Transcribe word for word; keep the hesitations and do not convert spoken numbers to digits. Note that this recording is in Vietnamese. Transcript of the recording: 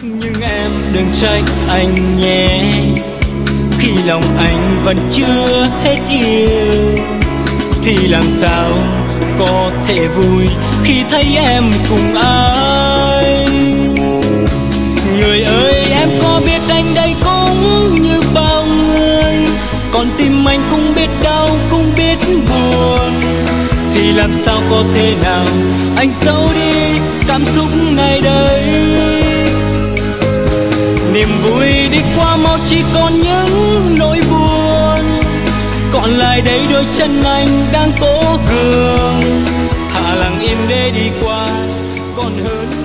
Nhưng em đừng trách anh nhé, khi lòng anh vẫn chưa hết yêu thì làm sao có thể vui khi thấy em cùng ai. Người ơi em có biết anh đây cũng như bao người, còn tim anh cũng biết đau cũng biết buồn, thì làm sao có thể nào anh giấu đi cảm xúc này đây. Niềm vui đi qua mau chỉ còn những nỗi buồn, còn lại đây đôi chân anh đang cố gượng, thà lặng im để đi qua còn hơn.